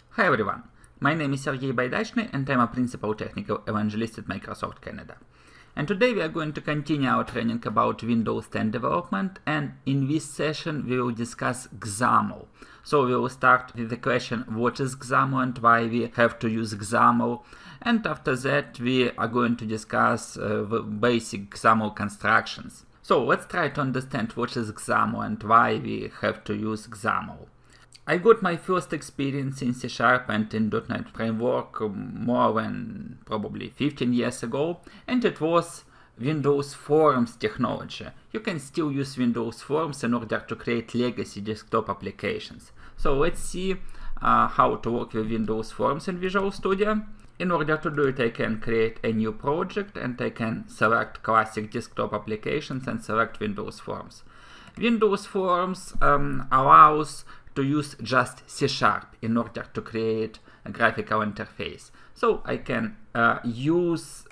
Hi everyone, my name is Sergey Baidachny and I'm a Principal Technical Evangelist at Microsoft Canada. And today we are going to continue our training about Windows 10 development, and in this session we will discuss XAML. So we will start with the question what is XAML and why we have to use XAML, and after that we are going to discuss the basic XAML constructions. So let's try to understand what is XAML and why we have to use XAML. I got my first experience in C# and in .NET Framework more than probably 15 years ago, and it was Windows Forms technology. You can still use Windows Forms in order to create legacy desktop applications. So let's see how to work with Windows Forms in Visual Studio. In order to do it, I can create a new project and I can select classic desktop applications and select Windows Forms. Windows Forms allows to use just C# in order to create a graphical interface. So I can use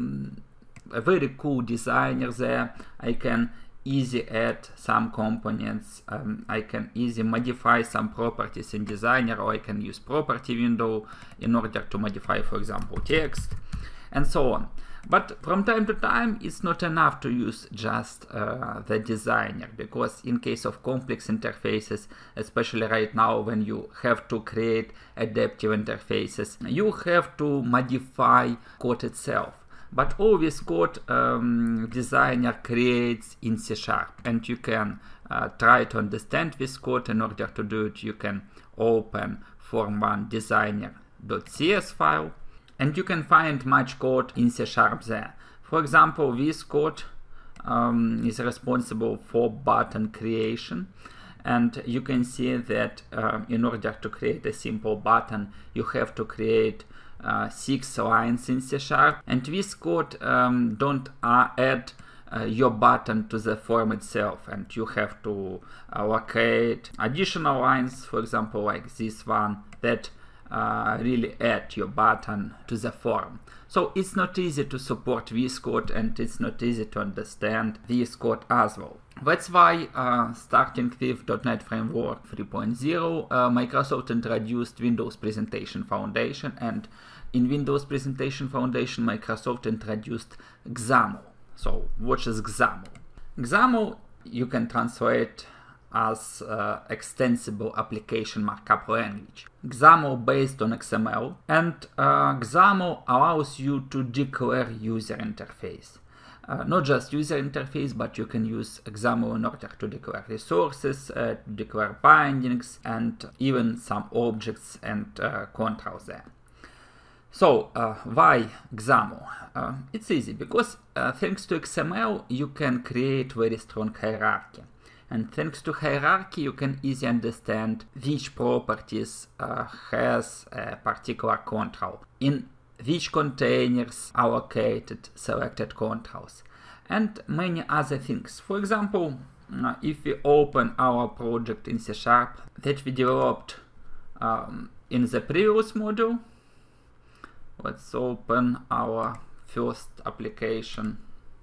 a very cool designer there. I can easily add some components. I can easily modify some properties in designer, or I can use property window in order to modify, for example, text and so on. But from time to time, it's not enough to use just the designer, because in case of complex interfaces, especially right now when you have to create adaptive interfaces, you have to modify code itself. But all this code designer creates in C#, and you can try to understand this code. In order to do it, you can open form1 designer.cs file. And you can find much code in C# there. For example, this code is responsible for button creation. And you can see that in order to create a simple button, you have to create 6 lines in C#. And this code don't add your button to the form itself. And you have to allocate additional lines, for example, like this one, that really add your button to the form. So it's not easy to support this code, and it's not easy to understand this code as well. That's why starting with .NET Framework 3.0, Microsoft introduced Windows Presentation Foundation, and in Windows Presentation Foundation Microsoft introduced XAML. So what is XAML? XAML you can translate as extensible application markup language. XAML based on XML, and XAML allows you to declare user interface. Not just user interface, but you can use XAML in order to declare resources, declare bindings, and even some objects and controls there. So why XAML? It's easy, because thanks to XML you can create very strong hierarchy. And thanks to hierarchy, you can easily understand which properties has a particular control, in which containers allocated selected controls, and many other things. For example, if we open our project in C# that we developed in the previous module, let's open our first application.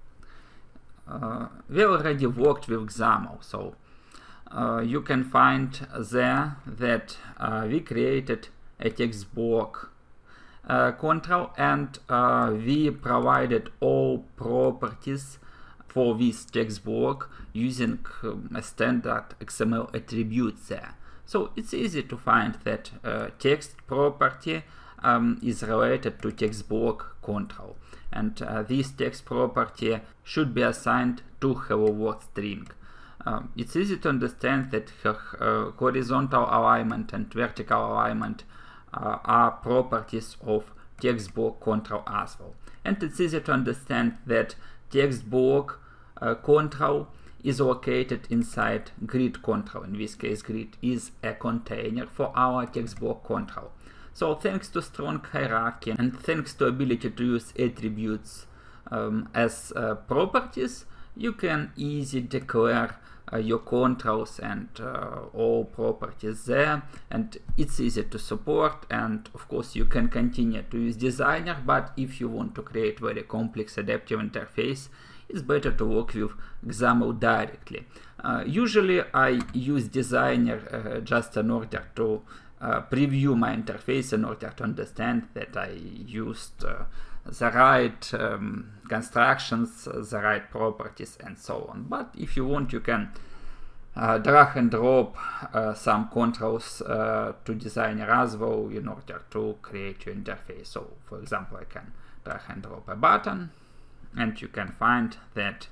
We already worked with XAML, so you can find there that we created a text block control, and we provided all properties for this text block using a standard XML attributes there. So it's easy to find that text property is related to text block control, and this text property should be assigned to hello world string. It's easy to understand that horizontal alignment and vertical alignment are properties of text block control as well. And it's easy to understand that text block control is located inside grid control. In this case, grid is a container for our text block control. So thanks to strong hierarchy and thanks to ability to use attributes as properties, you can easily declare your controls and all properties there, and it's easy to support. And of course you can continue to use designer, but if you want to create very complex adaptive interface, it's better to work with XAML directly. Usually I use designer just in order to preview my interface in order to understand that I used the right constructions, the right properties, and so on. But if you want, you can drag and drop some controls to Designer as well in order to create your interface. So, for example, I can drag and drop a button, and you can find that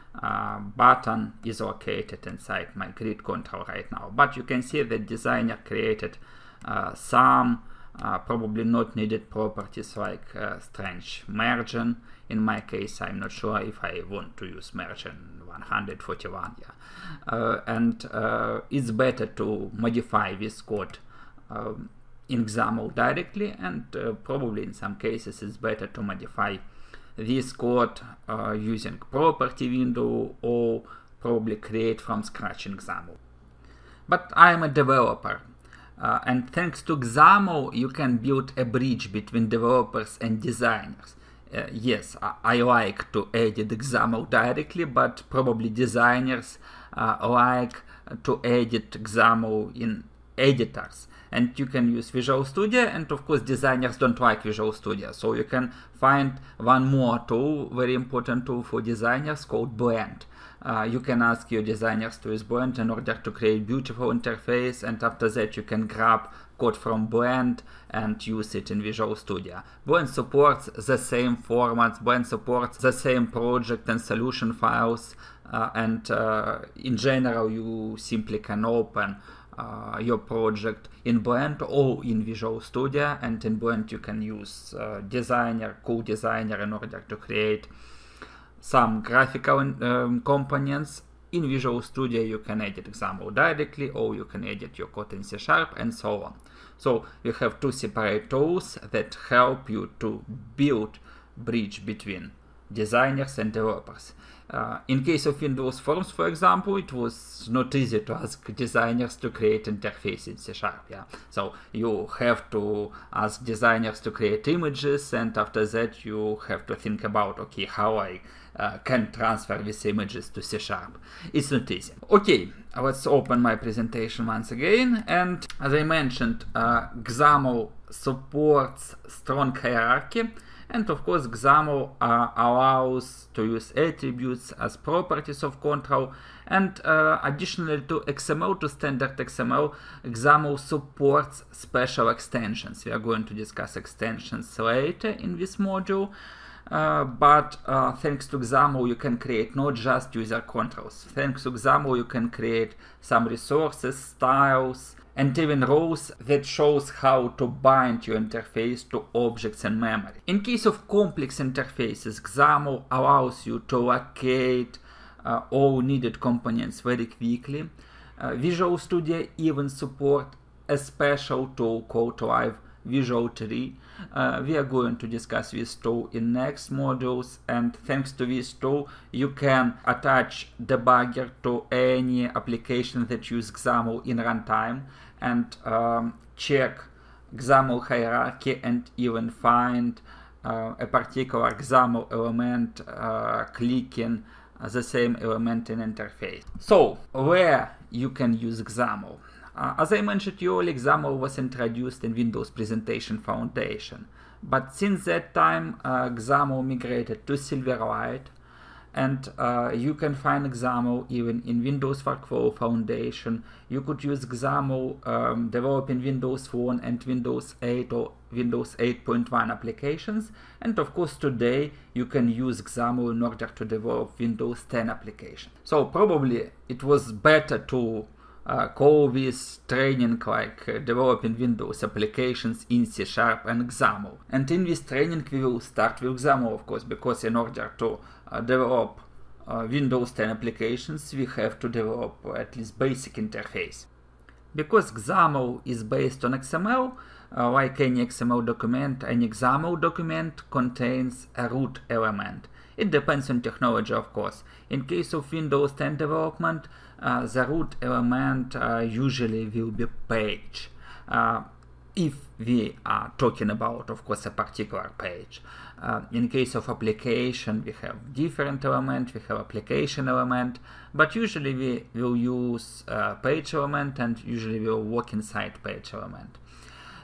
button is located inside my grid control right now. But you can see that Designer created some probably not needed properties like strange margin. In my case, I'm not sure if I want to use margin 141. And it's better to modify this code in XAML directly, and probably in some cases it's better to modify this code using property window, or probably create from scratch in XAML. But I'm a developer, and thanks to XAML you can build a bridge between developers and designers. Yes, I like to edit XAML directly, but probably designers like to edit XAML in editors. And you can use Visual Studio, and of course designers don't like Visual Studio, so you can find one more tool, very important tool for designers, called Blend. You can ask your designers to use Blend in order to create beautiful interface, and after that you can grab code from Blend and use it in Visual Studio. Blend supports the same formats, Blend supports the same project and solution files, and in general you simply can open your project in Blend or in Visual Studio, and in Blend you can use Cool Designer in order to create some graphical components. In Visual Studio you can edit XAML directly, or you can edit your code in C# and so on. So you have two separate tools that help you to build bridge between designers and developers. In case of Windows Forms, for example, it was not easy to ask designers to create interface in C#. So you have to ask designers to create images, and after that you have to think about, okay, how I can transfer these images to C#. It's not easy. Okay, let's open my presentation once again. And as I mentioned, XAML supports strong hierarchy. And of course, XAML allows to use attributes as properties of control. And additionally to XML, to standard XML, XAML supports special extensions. We are going to discuss extensions later in this module. But thanks to XAML you can create not just user controls. Thanks to XAML you can create some resources, styles, and even roles that shows how to bind your interface to objects and memory. In case of complex interfaces, XAML allows you to locate all needed components very quickly. Visual Studio even supports a special tool called Live Visual Tree. We are going to discuss this tool in next modules, and thanks to this tool you can attach debugger to any application that use XAML in runtime and check XAML hierarchy and even find a particular XAML element clicking the same element in interface. So where you can use XAML? As I mentioned earlier, XAML was introduced in Windows Presentation Foundation, but since that time XAML migrated to Silverlight, and you can find XAML even in Windows Workflow Foundation. You could use XAML developing Windows Phone and Windows 8 or Windows 8.1 applications, and of course today you can use XAML in order to develop Windows 10 applications. So probably it was better to call this training like developing Windows applications in C# and XAML. And in this training we will start with XAML, of course, because in order to develop Windows 10 applications we have to develop at least basic interface. Because XAML is based on XML, like any XML document, any XAML document contains a root element. It depends on technology, of course. In case of Windows 10 development, the root element usually will be page. If we are talking about, of course, a particular page. In case of application, we have different element, we have application element, but usually we will use page element, and usually we will work inside page element.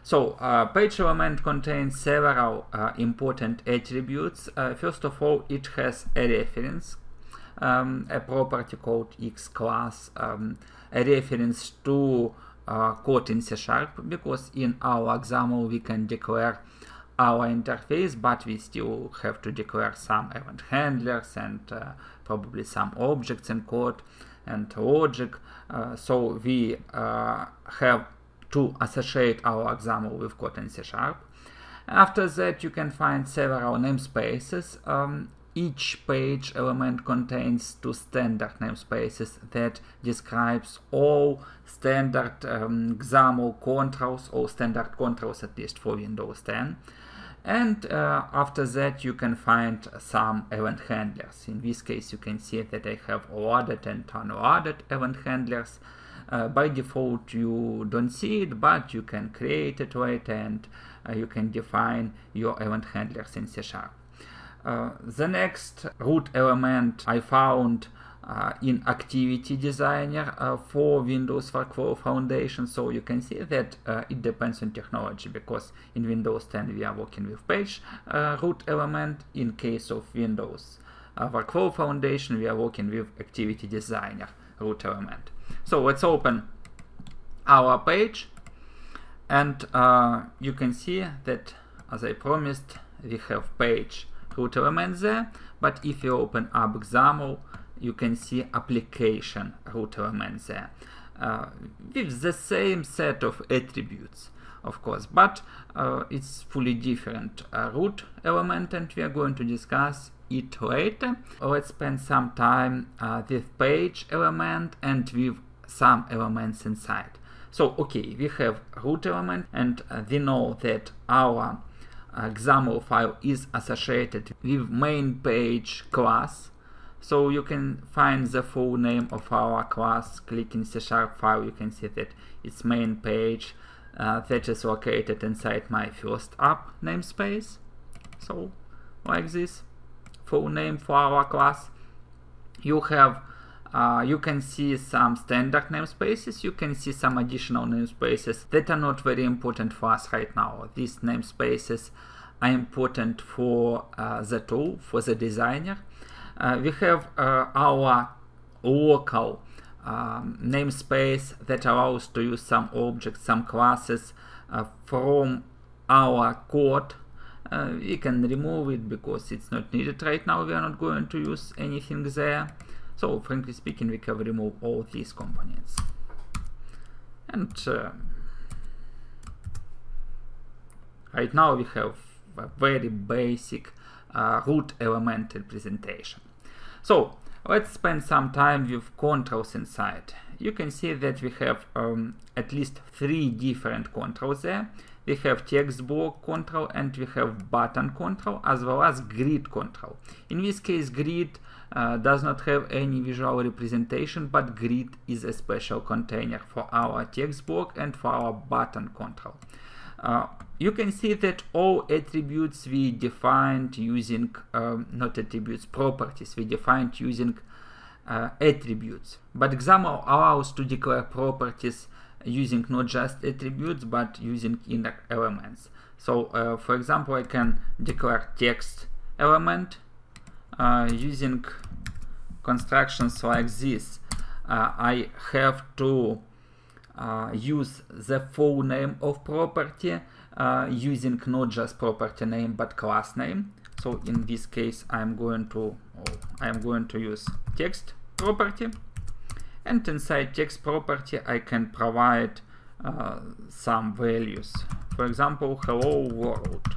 So page element contains several important attributes. First of all, it has a reference, a property called xClass, a reference to code in C#, because in our XAML we can declare our interface, but we still have to declare some event handlers and probably some objects in code and logic. So we have to associate our XAML with code in C#. After that, you can find several namespaces. Each page element contains 2 standard namespaces that describes all standard XAML controls, all standard controls at least for Windows 10. And after that, you can find some event handlers. In this case, you can see that I have loaded and unloaded event handlers. By default, you don't see it, but you can create it later, and you can define your event handlers in C#. The next root element I found in Activity Designer for Windows Workflow Foundation. So you can see that it depends on technology, because in Windows 10 we are working with page root element. In case of Windows Workflow Foundation, we are working with Activity Designer root element. So let's open our page, and you can see that, as I promised, we have page root element there, but if you open up XAML, you can see application root element there with the same set of attributes, of course, but it's fully different root element, and we are going to discuss it later. Let's spend some time with page element and with some elements inside. So okay, we have root element, and we know that our XAML file is associated with main page class. So you can find the full name of our class. Clicking C# file, you can see that it's main page that is located inside my first app namespace. So like this, full name for our class. You have you can see some standard namespaces, you can see some additional namespaces that are not very important for us right now. These namespaces are important for the tool, for the designer. We have our local namespace that allows to use some objects, some classes from our code. We can remove it because it's not needed right now. We are not going to use anything there. So frankly speaking, we can remove all these components. And right now we have a very basic root element representation. So let's spend some time with controls inside. You can see that we have at least 3 different controls there. We have text block control, and we have button control, as well as grid control. In this case, grid does not have any visual representation, but grid is a special container for our text block and for our button control. You can see that all attributes we defined using, not attributes, properties, we defined using attributes. But XAML allows to declare properties using not just attributes, but using inner elements. So, for example, I can declare text element using constructions like this. I have to use the full name of property using not just property name but class name. So in this case, I am going to use text property, and inside text property I can provide some values. For example, hello world.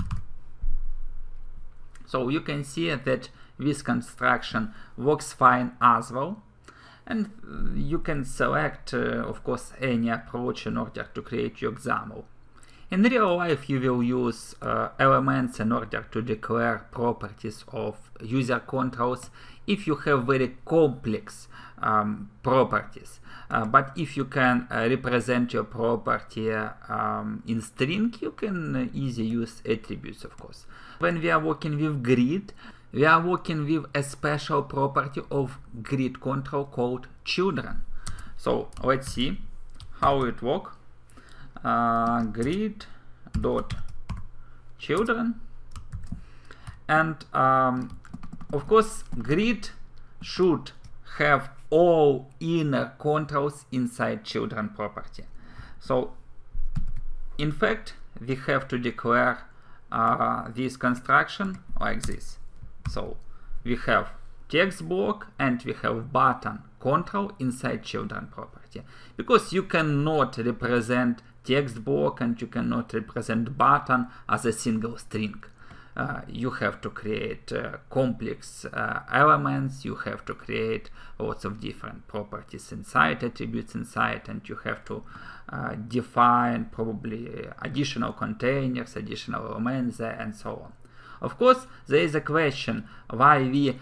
So you can see that this construction works fine as well. And you can select, of course, any approach in order to create your XAML. In real life, you will use elements in order to declare properties of user controls if you have very complex properties. But if you can represent your property in string, you can easily use attributes, of course. When we are working with grid, we are working with a special property of grid control called children. So let's see how it works. grid dot children, and of course grid should have all inner controls inside children property. So in fact we have to declare this construction like this. So we have text block and we have button control inside children property, because you cannot represent text block and you cannot represent button as a single string. You have to create complex elements, you have to create lots of different properties inside, attributes inside, and you have to define probably additional containers, additional elements there, and so on. Of course, there is a question why we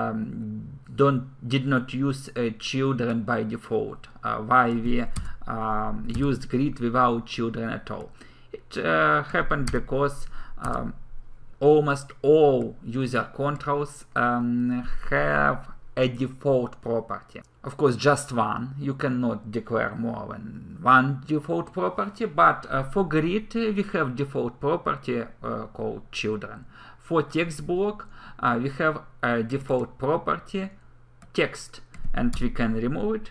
did not use children by default, why we used grid without children at all. It happened because almost all user controls have a default property. Of course, just one. You cannot declare more than one default property, but for grid we have default property called children. For text block we have a default property text, and we can remove it.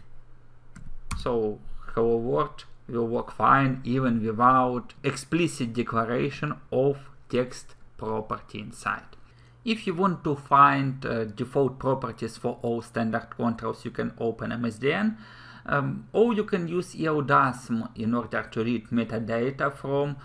So hello world will work fine even without explicit declaration of text property inside. If you want to find default properties for all standard controls, you can open MSDN, or you can use ELDASM in order to read metadata from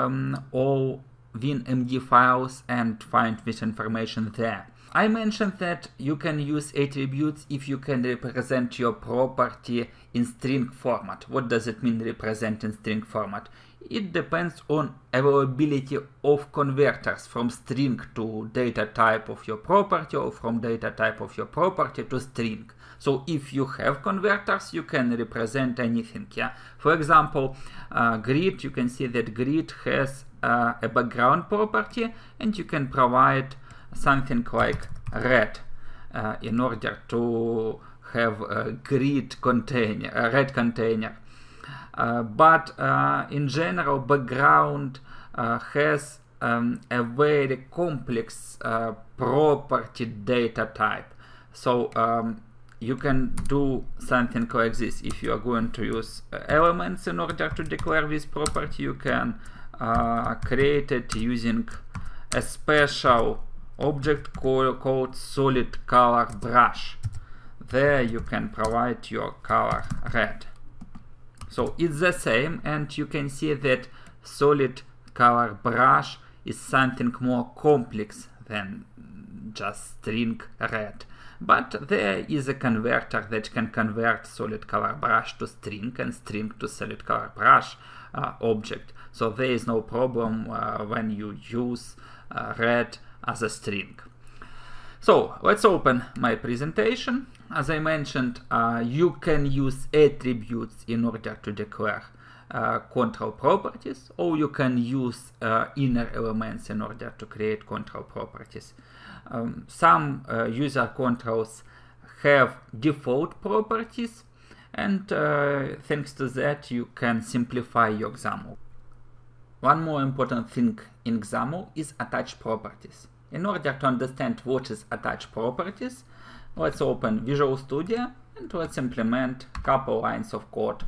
all WinMD files and find this information there. I mentioned that you can use attributes if you can represent your property in string format. What does it mean, represent in string format? It depends on availability of converters from string to data type of your property, or from data type of your property to string. So if you have converters, you can represent anything. Yeah. For example, grid, you can see that grid has a background property, and you can provide something like red in order to have a grid container, a red container. But in general, background has a very complex property data type. So you can do something like this. If you are going to use elements in order to declare this property, you can create it using a special object called solid color brush. There you can provide your color red. So it's the same, and you can see that solid color brush is something more complex than just string red. But there is a converter that can convert solid color brush to string and string to solid color brush object. So there is no problem when you use red as a string. So let's open my presentation. As I mentioned, you can use attributes in order to declare control properties, or you can use inner elements in order to create control properties. Some user controls have default properties, and thanks to that you can simplify your XAML. One more important thing in XAML is attached properties. In order to understand what is attached properties, let's open Visual Studio and let's implement a couple lines of code.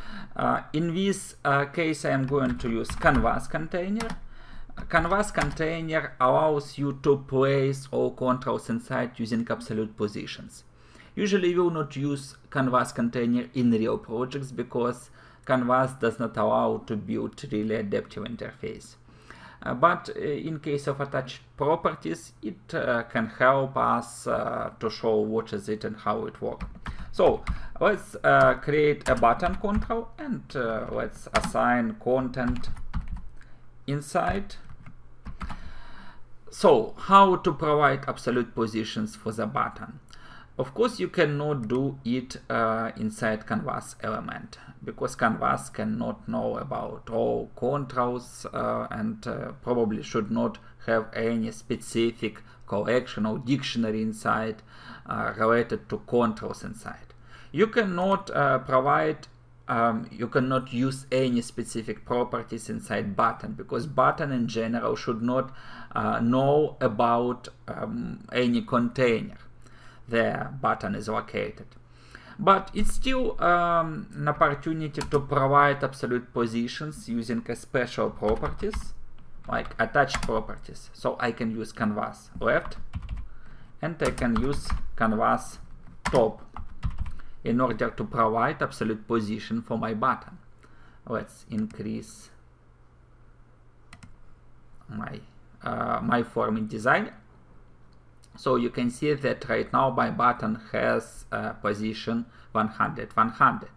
In this case, I am going to use Canvas container. Canvas container allows you to place all controls inside using absolute positions. Usually we will not use Canvas container in real projects because Canvas does not allow to build really adaptive interface. But in case of attached properties, it can help us to show what is it and how it works. So let's create a button control and let's assign content inside. So how to provide absolute positions for the button? Of course, you cannot do it inside Canvas element because Canvas cannot know about all controls and probably should not have any specific collection or dictionary inside related to controls inside. You cannot provide you cannot use any specific properties inside button, because button in general should not know about any container the button is located. But it's still an opportunity to provide absolute positions using a special properties like attached properties. So I can use canvas left and I can use canvas top in order to provide absolute position for my button. Let's increase my my form in design. So you can see that right now my button has position 100, 100.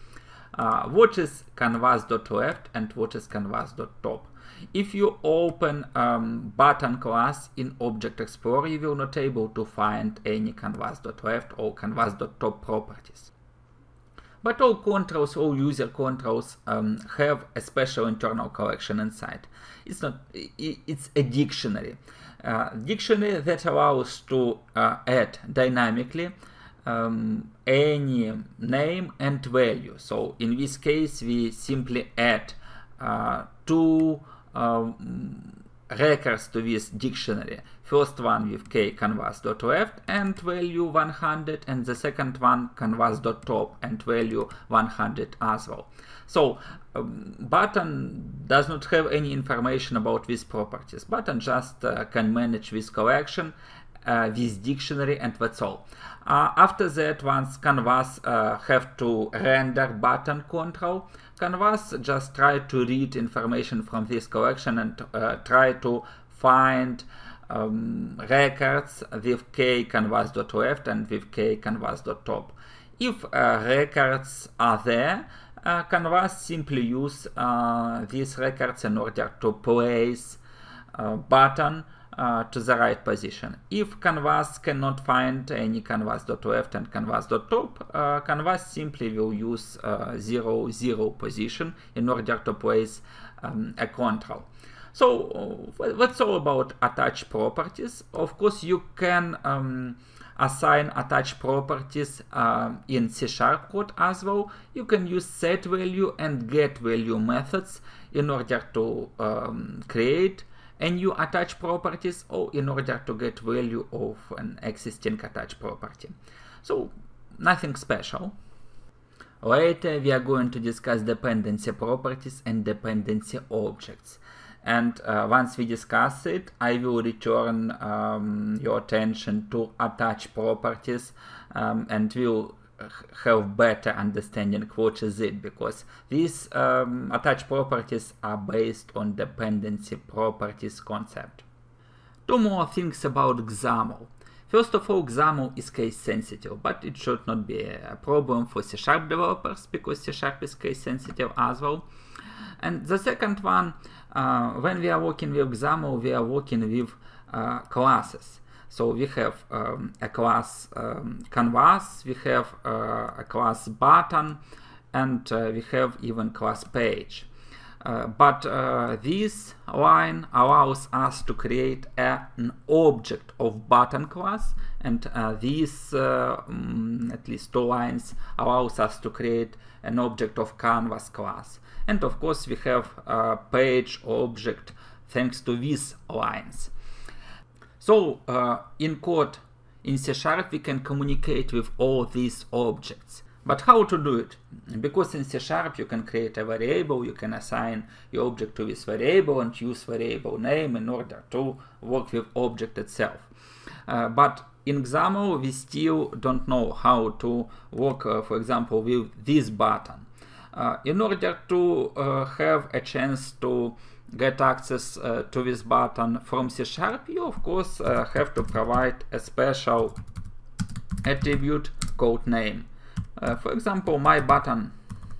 What is canvas.left and what is canvas.top? If you open button class in Object Explorer, you will not able to find any canvas.left or canvas.top properties. But all controls, all user controls have a special internal collection inside. It's a dictionary. Dictionary that allows to add dynamically any name and value. So in this case we simply add two records to this dictionary. First one with k canvas.left and value 100, and the second one canvas.top and value 100 as well. So button does not have any information about these properties. Button just can manage this collection, this dictionary, and that's all. After that, once canvas have to render button control, canvas just try to read information from this collection and try to find records with k canvas.left and with k canvas.top. If records are there, canvas simply use these records in order to place button to the right position. If canvas cannot find any canvas.left and canvas.top, canvas simply will use 0, 0 position in order to place a control. So that's all about attached properties. Of course, you can assign attached properties in C# code as well. You can use setValue and getValue methods in order to create a new attached properties or in order to get value of an existing attached property. So nothing special. Later we are going to discuss dependency properties and dependency objects. And once we discuss it, I will return your attention to attached properties and will have better understanding what is it, because these attached properties are based on dependency properties concept. Two more things about XAML. First of all, XAML is case sensitive, but it should not be a problem for C# developers, because C# is case sensitive as well. And the second one, when we are working with XAML, we are working with classes. So we have a class canvas, we have a class button, and we have even class page. But this line allows us to create an object of button class, and these at least two lines allows us to create an object of canvas class. And of course we have a page object thanks to these lines. So in code in C# we can communicate with all these objects. But how to do it? Because in C# you can create a variable, you can assign your object to this variable and use variable name in order to work with object itself. But in XAML we still don't know how to work, for example, with this button. In order to have a chance to get access to this button from C#, you of course have to provide a special attribute called name. For example, my button.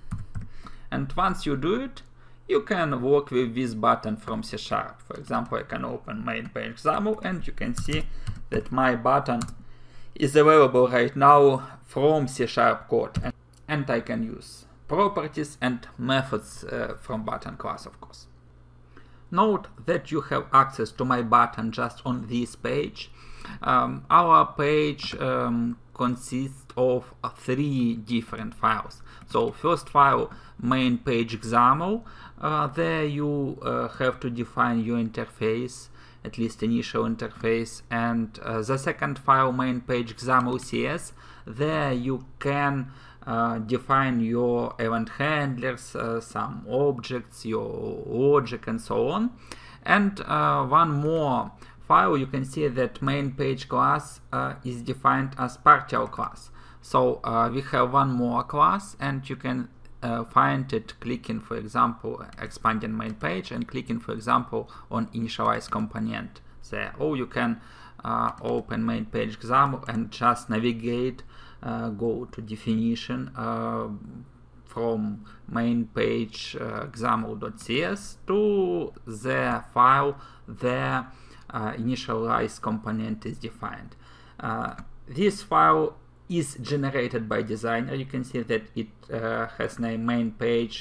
And once you do it, you can work with this button from C#. For example, I can open main page XAML and you can see that my button is available right now from C# code. And I can use properties and methods from button class, of course. Note that you have access to my button just on this page. Our page consists of 3 different files. So first file, main page XAML. There you have to define your interface, at least initial interface, and the second file, main page XAML CS. There you can define your event handlers, some objects, your logic, and so on. And one more file, you can see that main page class is defined as partial class. So we have one more class, and you can find it clicking, for example, expanding main page and clicking, for example, on initialize component there. Or you can open main page XAML and just navigate, go to definition from main page XAML.cs to the file there initialize component is defined. This file is generated by designer. You can see that it has name main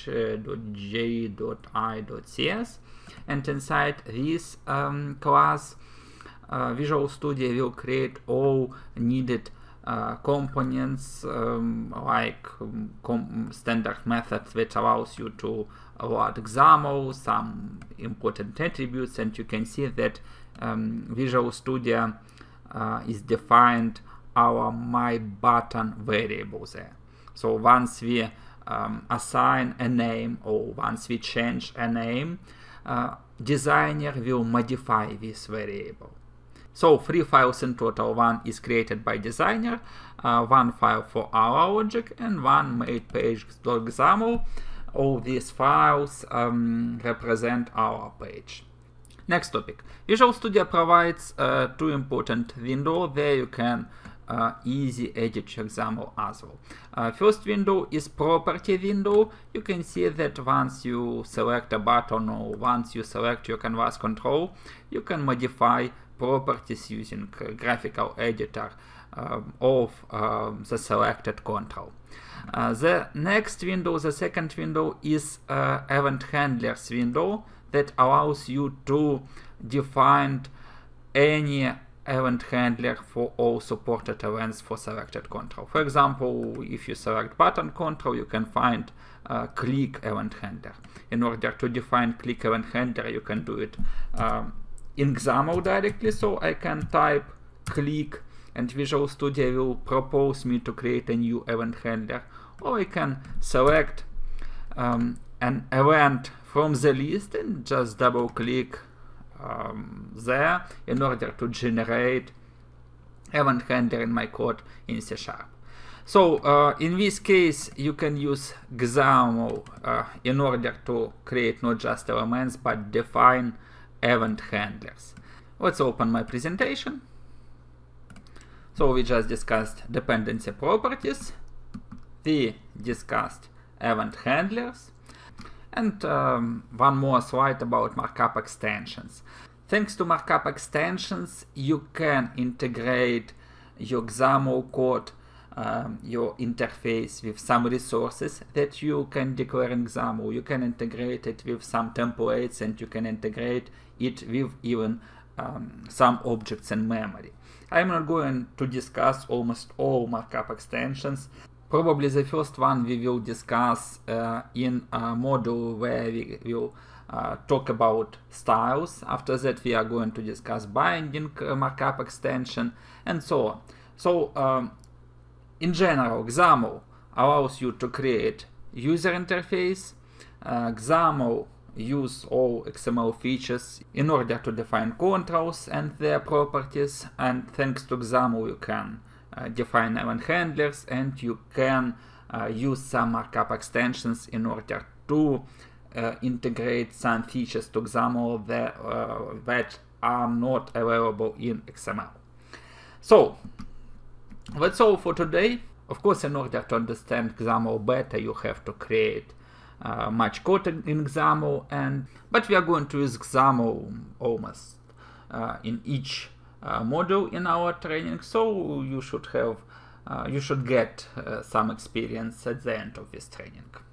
page.j.i.cs, and inside this class Visual Studio will create all needed components, like standard methods that allows you to load XAML, some important attributes, and you can see that Visual Studio is defined our my button variable there. So once we assign a name, or once we change a name, designer will modify this variable. So 3 files in total. One is created by designer, one file for our logic, and one main page.xaml. All these files represent our page. Next topic. Visual Studio provides 2 important windows. There you can easy edit your XAML as well. First window is property window. You can see that once you select a button, or once you select your canvas control, you can modify properties using graphical editor of the selected control. The next window, the second window, is event handlers window that allows you to define any event handler for all supported events for selected control. For example, if you select button control, you can find click event handler. In order to define click event handler, you can do it in XAML directly. So I can type click, and Visual Studio will propose me to create a new event handler. Or I can select an event from the list and just double click there in order to generate event handler in my code in C#. So in this case you can use XAML in order to create not just elements but define event handlers. Let's open my presentation. So we just discussed dependency properties, we discussed event handlers, and one more slide about markup extensions. Thanks to markup extensions, you can integrate your XAML code, your interface with some resources that you can declare in XAML. You can integrate it with some templates, and you can integrate it with even some objects in memory. I'm not going to discuss almost all markup extensions. Probably the first one we will discuss in a module where we will talk about styles. After that we are going to discuss binding markup extension and so on. So in general, XAML allows you to create user interface. XAML use all XML features in order to define controls and their properties, and thanks to XAML you can define event handlers, and you can use some markup extensions in order to integrate some features to XAML that are not available in XML. So that's all for today. Of course, in order to understand XAML better, you have to create much code in XAML, but we are going to use XAML almost in each module in our training, so you should get some experience at the end of this training.